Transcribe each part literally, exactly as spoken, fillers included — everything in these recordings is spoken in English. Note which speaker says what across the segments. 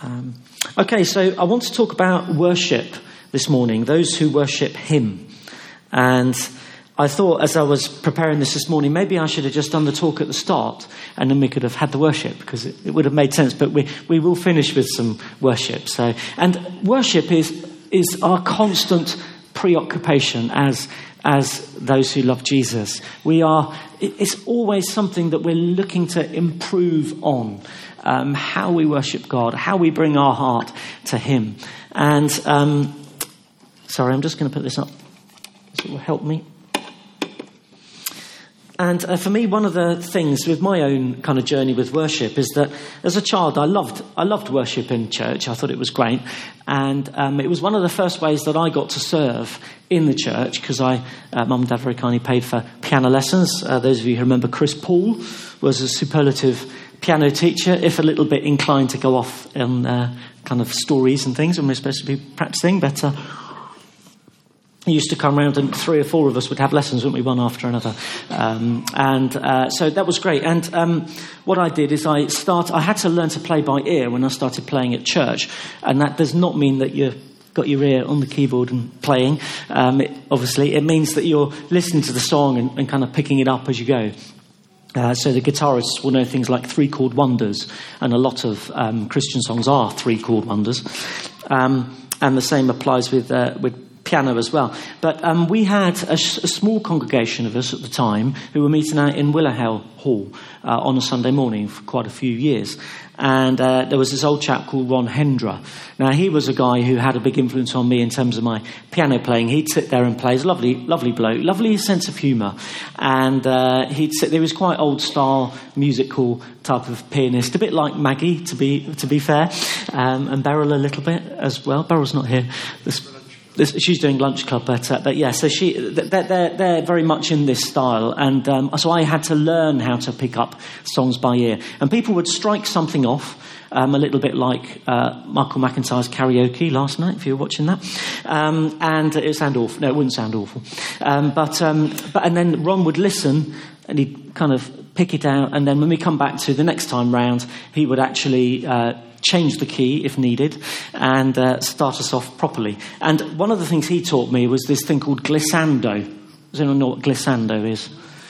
Speaker 1: Um, okay, so I want to talk about worship this morning, those who worship him. And I thought as I was preparing this this morning, maybe I should have just done the talk at the start and then we could have had the worship, because it, it would have made sense. But we, we will finish with some worship. So, and worship is is our constant preoccupation as as those who love Jesus. We are. It's always something that we're looking to improve on. Um, how we worship God, how we bring our heart to him. And, um, sorry, I'm just going to put this up. This will help me. And uh, for me, one of the things with my own kind of journey with worship is that as a child, I loved I loved worship in church. I thought it was great. And um, it was one of the first ways that I got to serve in the church, because I, uh, Mum and Dad very kindly paid for piano lessons. Uh, those of you who remember, Chris Paul was a superlative piano teacher, if a little bit inclined to go off on uh, kind of stories and things when we're supposed to be practicing. But uh, he used to come around and three or four of us would have lessons, wouldn't we, one after another. Um, and uh, so that was great. And um, what I did is I start. I had to learn to play by ear when I started playing at church. And that does not mean that you've got your ear on the keyboard and playing. Um, it, obviously, it means that you're listening to the song and, and kind of picking it up as you go. Uh, so the guitarists will know things like three-chord wonders, and a lot of um, Christian songs are three-chord wonders. Um, and the same applies with uh, with piano as well. But um, we had a, sh- a small congregation of us at the time who were meeting out in Willow Hall uh, on a Sunday morning for quite a few years. And uh, there was this old chap called Ron Hendra. Now, he was a guy who had a big influence on me in terms of my piano playing. He'd sit there and play. He's a lovely, lovely bloke, lovely sense of humour. And uh, he'd sit there. He was quite old-style, musical type of pianist, a bit like Maggie, to be to be fair, um, and Beryl a little bit as well. Beryl's not here. This, This, she's doing lunch club, but, uh, but yeah, so she, they're, they're, they're very much in this style. And um, so I had to learn how to pick up songs by ear. And people would strike something off, um, a little bit like uh, Michael McIntyre's karaoke last night, if you were watching that. Um, and it would sound awful. No, it wouldn't sound awful. Um, but, um, but and then Ron would listen and he'd kind of pick it out. And then when we come back to the next time round, he would actually Uh, change the key if needed, and uh, start us off properly. And one of the things he taught me was this thing called glissando. Does anyone know what glissando is?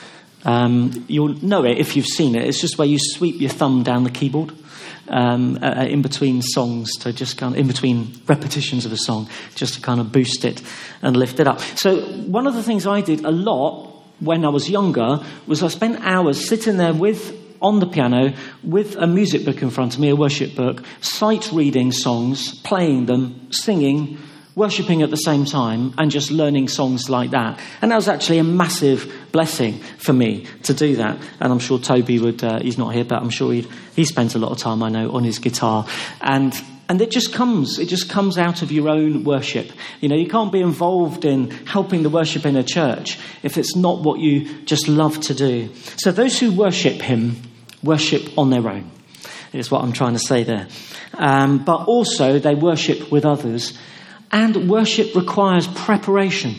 Speaker 1: Um, you'll know it if you've seen it. It's just where you sweep your thumb down the keyboard um, uh, in between songs, to just kind of, in between repetitions of a song, just to kind of boost it and lift it up. So one of the things I did a lot when I was younger was I spent hours sitting there with on the piano with a music book in front of me, a worship book, sight reading songs, playing them, singing, worshipping at the same time, and just learning songs like that. And that was actually a massive blessing for me to do that. And I'm sure Toby would, uh, he's not here, but I'm sure he'd, he spends a lot of time, I know, on his guitar. And And it just comes, it just comes out of your own worship. You know, you can't be involved in helping the worship in a church if it's not what you just love to do. So those who worship him, worship on their own, is what I'm trying to say there. Um, but also they worship with others. And worship requires preparation.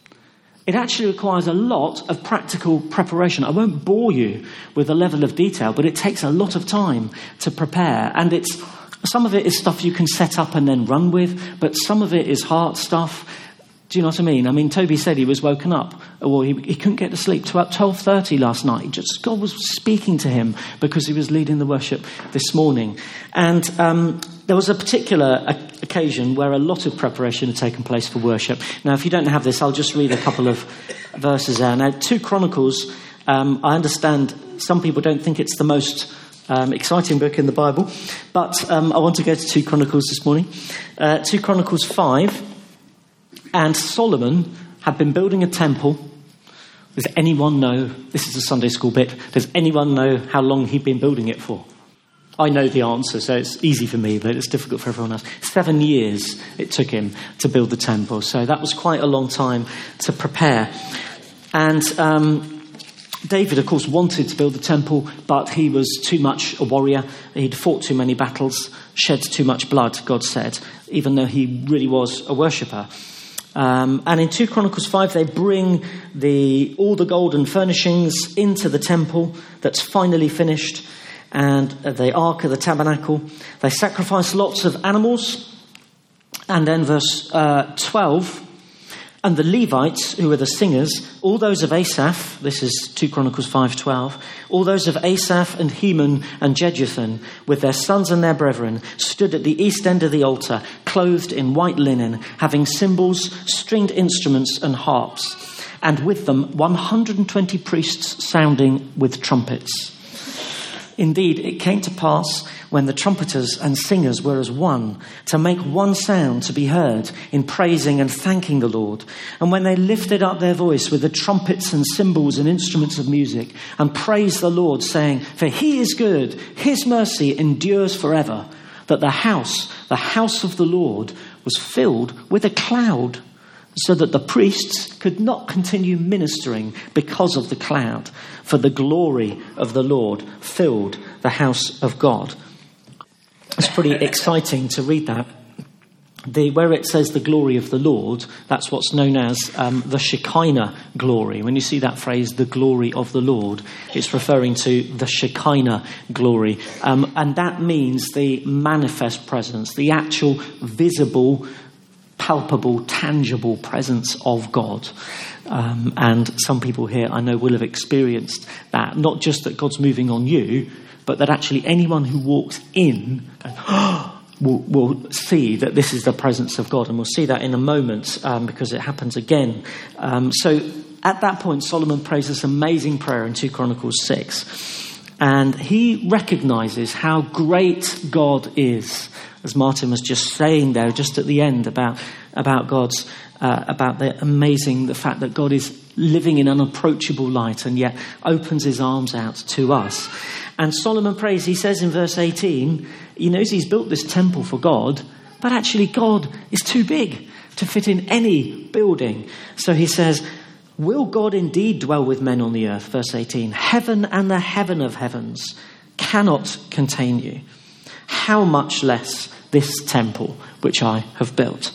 Speaker 1: It actually requires a lot of practical preparation. I won't bore you with a level of detail, but it takes a lot of time to prepare. And it's some of it is stuff you can set up and then run with, but some of it is heart stuff. Do you know what I mean? I mean, Toby said he was woken up. Well, he, he couldn't get to sleep till about twelve thirty last night. Just God was speaking to him because he was leading the worship this morning. And um, there was a particular occasion where a lot of preparation had taken place for worship. Now, if you don't have this, I'll just read a couple of verses there. Now, two Chronicles, um, I understand some people don't think it's the most Um, exciting book in the Bible, but um, I want to go to two Chronicles this morning. Uh, two Chronicles five, and Solomon had been building a temple. Does anyone know, this is a Sunday school bit, does anyone know how long he'd been building it for? I know the answer, so it's easy for me, but it's difficult for everyone else. Seven years it took him to build the temple, so that was quite a long time to prepare. And um David, of course, wanted to build the temple, but he was too much a warrior. He'd fought too many battles, shed too much blood, God said, even though he really was a worshipper. Um, and in two Chronicles five, they bring the all the golden furnishings into the temple that's finally finished. and the Ark of the Tabernacle. They sacrificed lots of animals. And then verse uh, twelve, and the Levites, who were the singers, all those of Asaph, this is two Chronicles five twelve, all those of Asaph and Heman and Jeduthun, with their sons and their brethren, stood at the east end of the altar, clothed in white linen, having cymbals, stringed instruments and harps, and with them one hundred twenty priests sounding with trumpets. Indeed, it came to pass when the trumpeters and singers were as one, to make one sound to be heard in praising and thanking the Lord. And when they lifted up their voice with the trumpets and cymbals and instruments of music, and praised the Lord, saying, "For he is good, his mercy endures forever," that the house, the house of the Lord, was filled with a cloud, so that the priests could not continue ministering because of the cloud, for the glory of the Lord filled the house of God. It's pretty exciting to read that. The, where it says the glory of the Lord, that's what's known as um, the Shekinah glory. When you see that phrase, the glory of the Lord, it's referring to the Shekinah glory. Um, and that means the manifest presence, the actual visible, palpable, tangible presence of God. Um, and some people here, I know, will have experienced that. Not just that God's moving on you, but that actually anyone who walks in will, will see that this is the presence of God. And we'll see that in a moment um, because it happens again. Um, so at that point, Solomon prays this amazing prayer in two Chronicles six. And he recognises how great God is, as Martin was just saying there, just at the end about about God's, uh, about the amazing, the fact that God is living in unapproachable light and yet opens his arms out to us. And Solomon prays, he says in verse eighteen, he knows he's built this temple for God, but actually God is too big to fit in any building. So he says, "Will God indeed dwell with men on the earth?" Verse eighteen, "Heaven and the heaven of heavens cannot contain you. How much less this temple which I have built."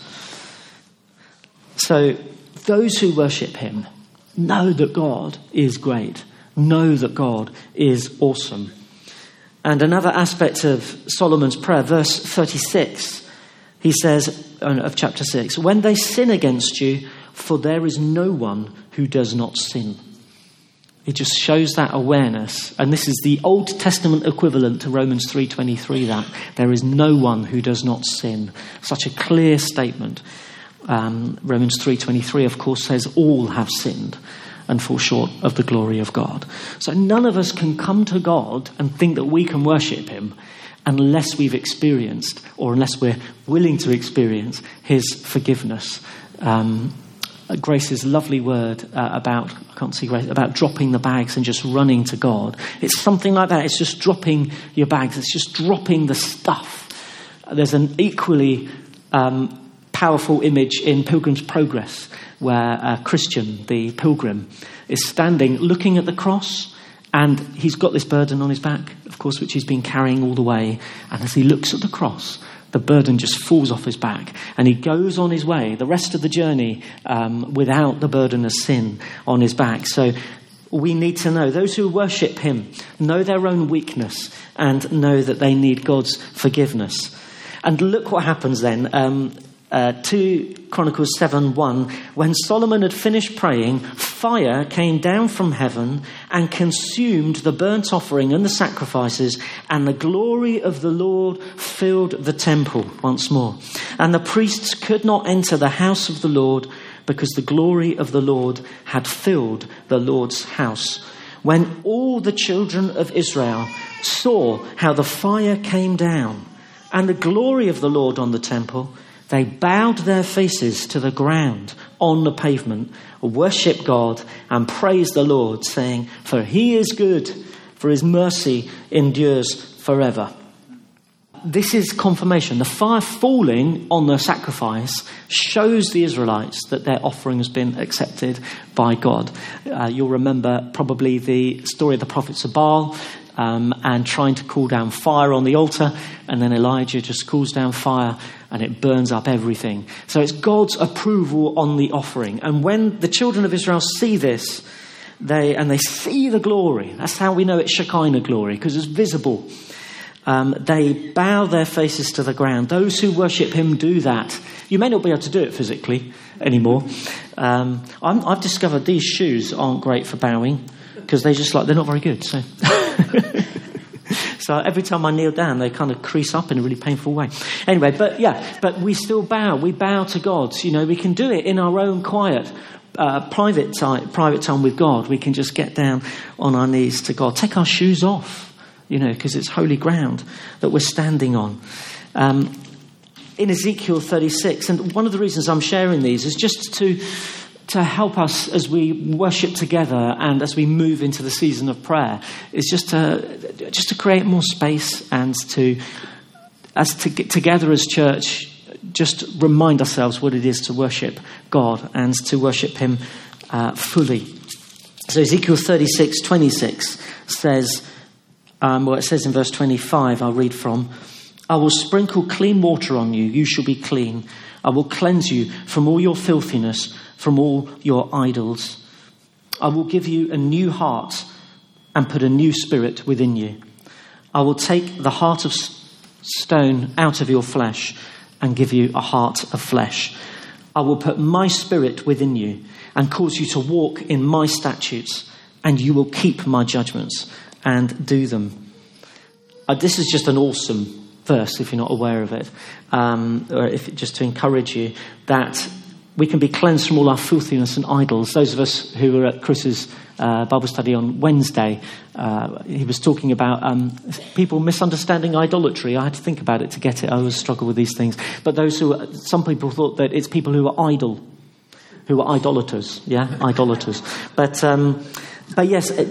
Speaker 1: So those who worship him know that God is great, know that God is awesome. And another aspect of Solomon's prayer, verse thirty-six, he says, of chapter six, "When they sin against you, for there is no one who does not sin." It just shows that awareness. And this is the Old Testament equivalent to Romans three twenty-three, that there is no one who does not sin. Such a clear statement. Um, Romans three twenty-three, of course, says all have sinned and fall short of the glory of God. So none of us can come to God and think that we can worship him unless we've experienced, or unless we're willing to experience, his forgiveness. Um, Grace's lovely word uh, about, I can't see Grace, about dropping the bags and just running to God. It's something like that. It's just dropping your bags. It's just dropping the stuff. There's an equally um, powerful image in Pilgrim's Progress where uh, Christian, the pilgrim, is standing looking at the cross, and he's got this burden on his back, of course, which he's been carrying all the way. And as he looks at the cross, the burden just falls off his back, and he goes on his way the rest of the journey um, without the burden of sin on his back. So we need to know, those who worship him know their own weakness and know that they need God's forgiveness. And look what happens then. Um, uh, two Chronicles seven one, "When Solomon had finished praying, fire came down from heaven and consumed the burnt offering and the sacrifices, and the glory of the Lord filled the temple." Once more. "And the priests could not enter the house of the Lord, because the glory of the Lord had filled the Lord's house. When all the children of Israel saw how the fire came down and the glory of the Lord on the temple, they bowed their faces to the ground on the pavement, worshipped God and praised the Lord, saying, 'For he is good, for his mercy endures forever.'" This is confirmation. The fire falling on the sacrifice shows the Israelites that their offering has been accepted by God. Uh, you'll remember probably the story of the prophets of Baal um, and trying to call down fire on the altar, and then Elijah just calls down fire and it burns up everything. So it's God's approval on the offering. And when the children of Israel see this, They and they see the glory. That's how we know it's Shekinah glory, because it's visible. Um, they bow their faces to the ground. Those who worship him do that. You may not be able to do it physically anymore. Um, I'm, I've discovered these shoes aren't great for bowing, because they just like they're not very good. So, so every time I kneel down, they kind of crease up in a really painful way. Anyway, but yeah, but we still bow. We bow to God. You know, we can do it in our own quiet, uh, private time, private time with God. We can just get down on our knees to God. Take our shoes off. You know, because it's holy ground that we're standing on. Um, in Ezekiel thirty-six, and one of the reasons I'm sharing these is just to to help us as we worship together and as we move into the season of prayer, is just to just to create more space and to, as to get together as church, just remind ourselves what it is to worship God and to worship him uh, fully. So Ezekiel thirty-six twenty-six says, Um, well, it says in verse twenty-five, I'll read from, I will sprinkle clean water on you, you shall be clean. I will cleanse you from all your filthiness, from all your idols. I will give you a new heart and put a new spirit within you. I will take the heart of stone out of your flesh and give you a heart of flesh. I will put my spirit within you and cause you to walk in my statutes, and you will keep my judgments and do them. Uh, this is just an awesome verse, if you're not aware of it, um, or if just to encourage you that we can be cleansed from all our filthiness and idols. Those of us who were at Chris's uh, Bible study on Wednesday, uh, he was talking about um, people misunderstanding idolatry. I had to think about it to get it. I always struggle with these things. But those who, are, some people thought that it's people who are idle, who are idolaters. Yeah, idolaters. But um, but yes. It,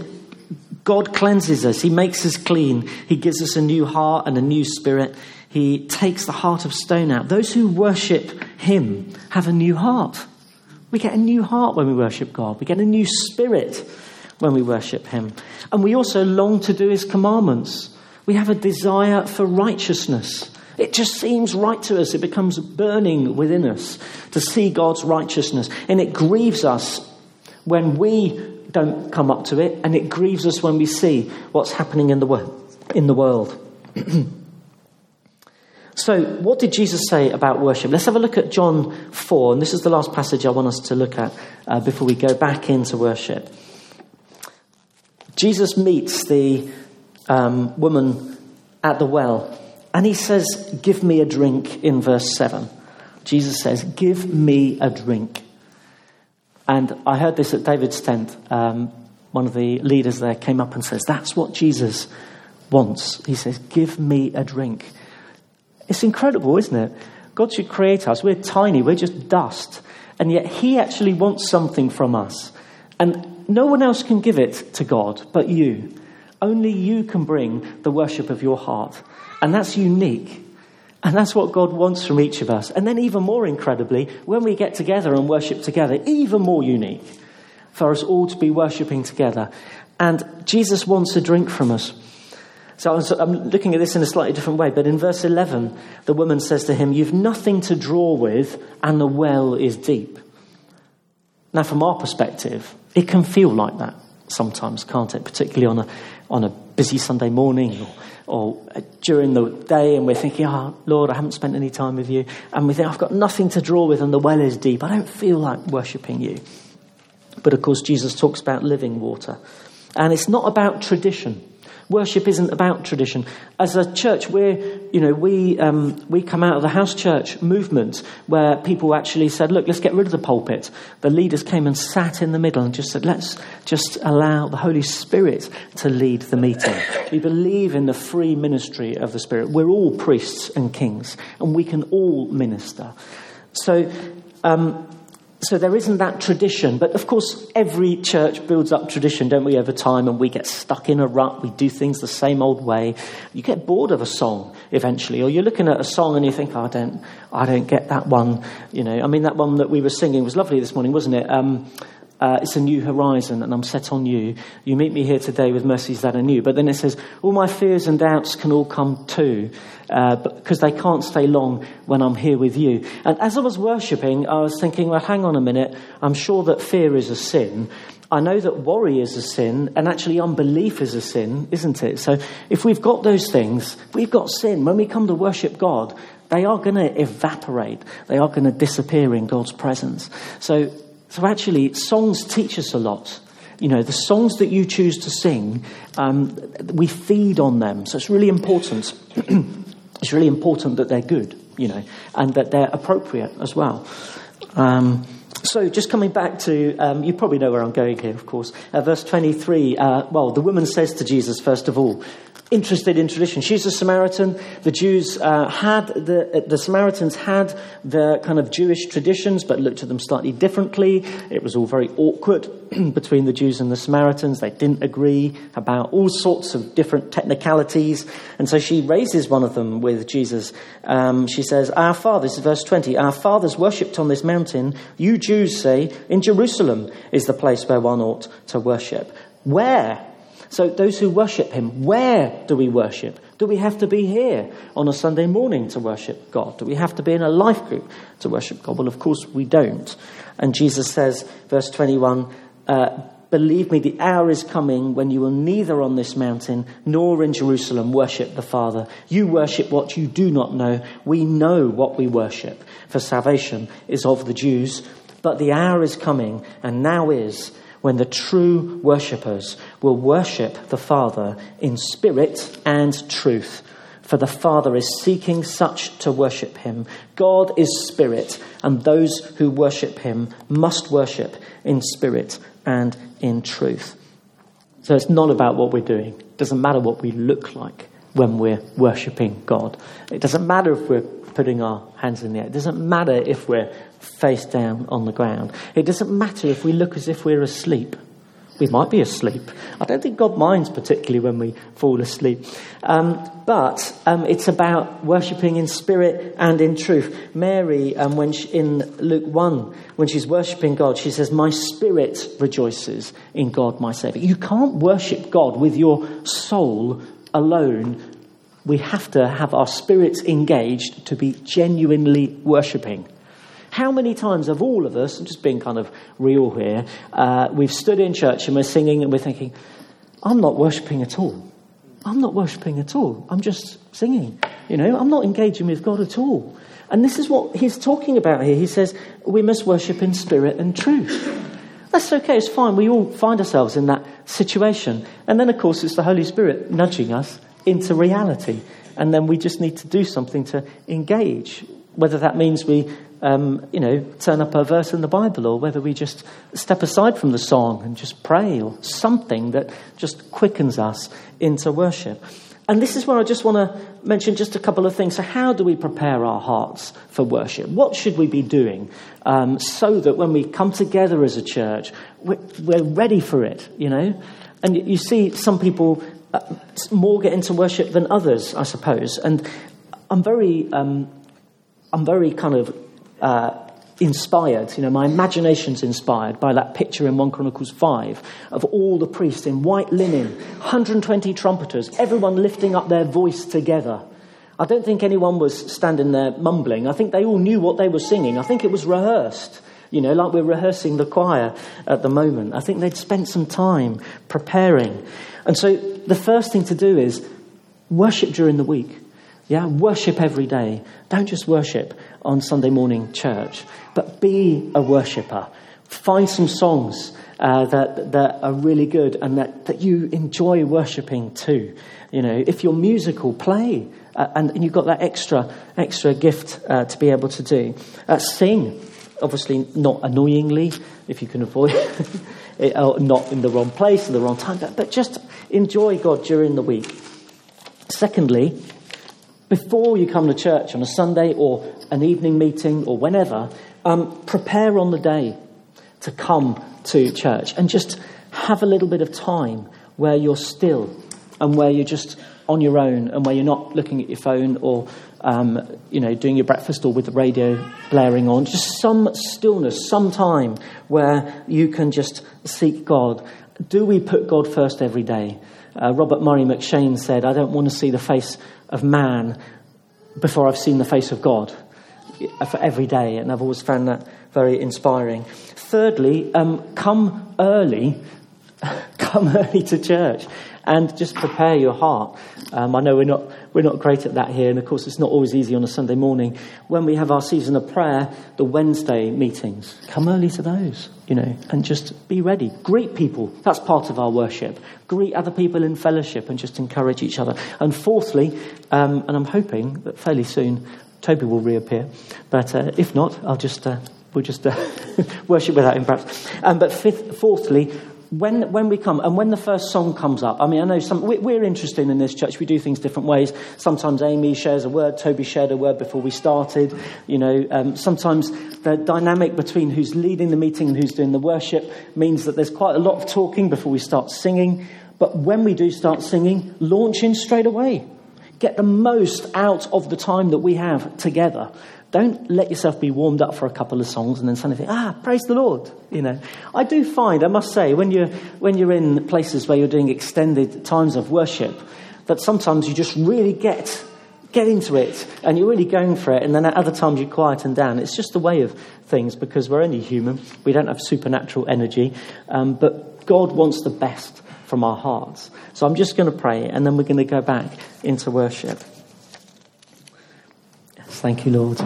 Speaker 1: God cleanses us. He makes us clean. He gives us a new heart and a new spirit. He takes the heart of stone out. Those who worship him have a new heart. We get a new heart when we worship God. We get a new spirit when we worship him. And we also long to do his commandments. We have a desire for righteousness. It just seems right to us. It becomes burning within us to see God's righteousness. And it grieves us when we don't come up to it, and it grieves us when we see what's happening in the world. In the world. So, what did Jesus say about worship? Let's have a look at John four, and this is the last passage I want us to look at uh, before we go back into worship. Jesus meets the um, woman at the well, and he says, "Give me a drink," in verse seven. Jesus says, "Give me a drink." And I heard this at David's tent. Um, one of the leaders there came up and says, that's what Jesus wants. He says, give me a drink. It's incredible, isn't it? God should create us. We're tiny. We're just dust. And yet he actually wants something from us. And no one else can give it to God but you. Only you can bring the worship of your heart. And that's unique. And that's what God wants from each of us. And then even more incredibly, when we get together and worship together, even more unique for us all to be worshipping together. And Jesus wants a drink from us. So I'm looking at this in a slightly different way. But in verse eleven, the woman says to him, you've nothing to draw with and the well is deep. Now, from our perspective, it can feel like that sometimes, can't it? Particularly on a on a busy Sunday morning or or during the day, and we're thinking, oh, Lord, I haven't spent any time with you. And we think, I've got nothing to draw with and the well is deep. I don't feel like worshipping you. But of course, Jesus talks about living water. And it's not about tradition. Worship isn't about tradition. As a church, we're, you know, we um, we come out of the house church movement where people actually said, look, let's get rid of the pulpit. The leaders came and sat in the middle and just said, let's just allow the Holy Spirit to lead the meeting. We believe in the free ministry of the Spirit. We're all priests and kings, and we can all minister. So, um, So there isn't that tradition. But of course, every church builds up tradition, don't we, over time, and we get stuck in a rut. We do things the same old way. You get bored of a song eventually, or you're looking at a song and you think, oh, I don't, I don't get that one. You know, I mean, that one that we were singing was lovely this morning, wasn't it? Um, Uh, it's a new horizon and I'm set on you. You meet me here today with mercies that are new. But then it says, all my fears and doubts can all come too, uh, because they can't stay long when I'm here with you. And as I was worshipping, I was thinking, well, hang on a minute. I'm sure that fear is a sin. I know that worry is a sin, and actually unbelief is a sin, isn't it? So if we've got those things, we've got sin. When we come to worship God, they are going to evaporate. They are going to disappear in God's presence. So, so actually, songs teach us a lot. You know, the songs that you choose to sing, um, we feed on them. So it's really important. It's really important that they're good, you know, and that they're appropriate as well. Um So just coming back to, um, you probably know where I'm going here, of course. Uh, verse twenty-three, uh, well, the woman says to Jesus, first of all, interested in tradition. She's a Samaritan. The Jews uh, had, the, the Samaritans had the kind of Jewish traditions, but looked at them slightly differently. It was all very awkward between the Jews and the Samaritans. They didn't agree about all sorts of different technicalities. And so she raises one of them with Jesus. Um, she says, our father, this is verse twenty, our fathers worshipped on this mountain. You Jews say, in Jerusalem is the place where one ought to worship. Where? So those who worship him, where do we worship? Do we have to be here on a Sunday morning to worship God? Do we have to be in a life group to worship God? Well, of course we don't. And Jesus says, verse twenty-one, uh, believe me, the hour is coming when you will neither on this mountain nor in Jerusalem worship the Father. You worship what you do not know. We know what we worship, for salvation is of the Jews. But the hour is coming, and now is, when the true worshippers will worship the Father in spirit and truth. For the Father is seeking such to worship him. God is spirit, and those who worship him must worship in spirit and in truth. So it's not about what we're doing. It doesn't matter what we look like when we're worshipping God. It doesn't matter if we're putting our hands in the air. It doesn't matter if we're face down on the ground. It doesn't matter if we look as if we're asleep. We might be asleep. I don't think God minds particularly when we fall asleep. Um, but um, it's about worshipping in spirit and in truth. Mary, um, when she, in Luke one, when she's worshipping God, she says, my spirit rejoices in God, my Saviour. You can't worship God with your soul alone. We have to have our spirits engaged to be genuinely worshipping. How many times have all of us, I'm just being kind of real here, uh, we've stood in church and we're singing and we're thinking, I'm not worshipping at all. I'm not worshipping at all. I'm just singing. You know, I'm not engaging with God at all. And this is what he's talking about here. He says we must worship in spirit and truth. That's okay, it's fine. We all find ourselves in that situation. And then, of course, it's the Holy Spirit nudging us into reality. And then we just need to do something to engage, whether that means we Um, you know, turn up a verse in the Bible, or whether we just step aside from the song and just pray, or something that just quickens us into worship. And this is where I just want to mention just a couple of things. So how do we prepare our hearts for worship? What should we be doing um, so that when we come together as a church, we're, we're ready for it, you know? And you see some people uh, more get into worship than others, I suppose. And I'm very, um, I'm very kind of Uh, inspired, you know, my imagination's inspired by that picture in First Chronicles five of all the priests in white linen, one hundred twenty trumpeters, everyone lifting up their voice together. I don't think anyone was standing there mumbling. I think they all knew what they were singing. I think it was rehearsed, you know, like we're rehearsing the choir at the moment. I think they'd spent some time preparing. And so the first thing to do is worship during the week. Yeah, worship every day. Don't just worship on Sunday morning church, but be a worshipper. Find some songs uh, that that are really good and that, that you enjoy worshipping too. You know, if you're musical, play, uh, and, and you've got that extra extra gift uh, to be able to do. Uh, sing, obviously not annoyingly, if you can avoid it, uh, not in the wrong place at the wrong time, but, but just enjoy God during the week. Secondly, before you come to church on a Sunday or an evening meeting or whenever, um, prepare on the day to come to church and just have a little bit of time where you're still and where you're just on your own and where you're not looking at your phone or, um, you know, doing your breakfast or with the radio blaring on. Just some stillness, some time where you can just seek God. Do we put God first every day? Uh, Robert Murray McShane said, I don't want to see the face of man before I've seen the face of God. for every day, and I've always found that very inspiring. Thirdly, um, come early, come early to church, and just prepare your heart. Um, I know we're not we're not great at that here, and of course it's not always easy on a Sunday morning. When we have our season of prayer, the Wednesday meetings, come early to those, you know, and just be ready. Greet people. That's part of our worship. Greet other people in fellowship and just encourage each other. And fourthly, um, and I'm hoping that fairly soon Toby will reappear, but uh, if not, I'll just uh, we'll just uh, worship without him, perhaps. Um, but fifth, fourthly. When when we come, and when the first song comes up, I mean, I know some we're interested in this church. We do things different ways. Sometimes Amy shares a word, Toby shared a word before we started. You know, um, sometimes the dynamic between who's leading the meeting and who's doing the worship means that there's quite a lot of talking before we start singing. But when we do start singing, launch in straight away. Get the most out of the time that we have together. Don't let yourself be warmed up for a couple of songs and then suddenly think, ah, praise the Lord. You know, I do find, I must say, when you're when you're in places where you're doing extended times of worship, that sometimes you just really get get into it and you're really going for it, and then at other times you quieten down. It's just the way of things because we're only human. We don't have supernatural energy, um, but God wants the best from our hearts. So I'm just going to pray, and then we're going to go back into worship. Thank you, Lord.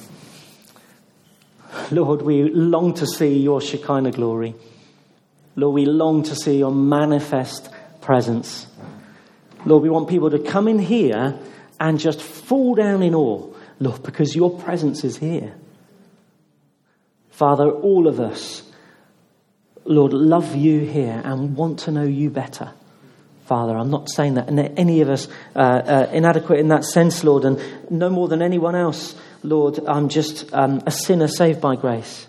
Speaker 1: Lord, we long to see your Shekinah glory. Lord, we long to see your manifest presence. Lord, we want people to come in here and just fall down in awe, Lord, because your presence is here. Father, all of us, Lord, love you here and want to know you better. Father, I'm not saying that any of us uh, uh, inadequate in that sense, Lord, and no more than anyone else, Lord, I'm just um, a sinner saved by grace.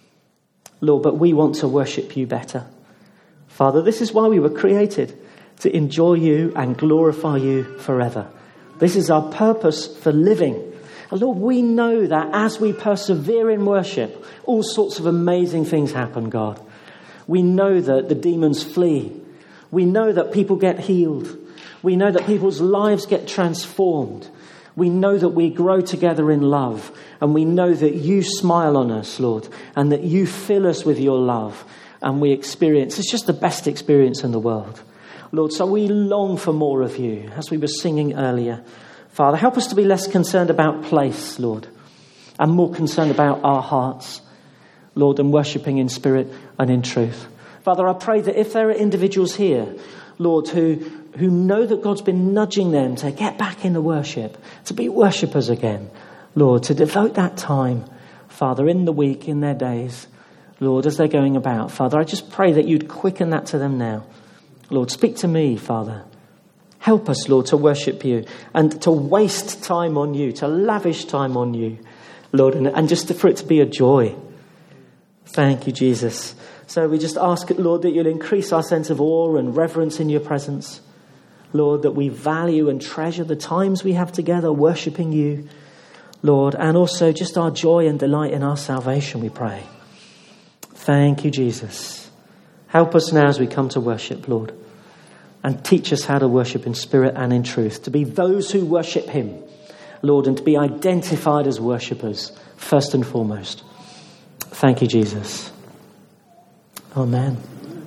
Speaker 1: Lord, but we want to worship you better. Father, this is why we were created, to enjoy you and glorify you forever. This is our purpose for living. And Lord, we know that as we persevere in worship, all sorts of amazing things happen, God. We know that the demons flee. We know that people get healed. We know that people's lives get transformed. We know that we grow together in love. And we know that you smile on us, Lord, and that you fill us with your love. And we experience, it's just the best experience in the world. Lord, so we long for more of you, as we were singing earlier. Father, help us to be less concerned about place, Lord, and more concerned about our hearts, Lord, and worshipping in spirit and in truth. Father, I pray that if there are individuals here, Lord, who, who know that God's been nudging them to get back into worship, to be worshippers again, Lord, to devote that time, Father, in the week, in their days, Lord, as they're going about. Father, I just pray that you'd quicken that to them now. Lord, speak to me, Father. Help us, Lord, to worship you and to waste time on you, to lavish time on you, Lord, and, and just to, for it to be a joy. Thank you, Jesus. So we just ask, Lord, that you'll increase our sense of awe and reverence in your presence. Lord, that we value and treasure the times we have together worshipping you, Lord, and also just our joy and delight in our salvation, we pray. Thank you, Jesus. Help us now as we come to worship, Lord, and teach us how to worship in spirit and in truth, to be those who worship him, Lord, and to be identified as worshippers, first and foremost. Thank you, Jesus. Amen.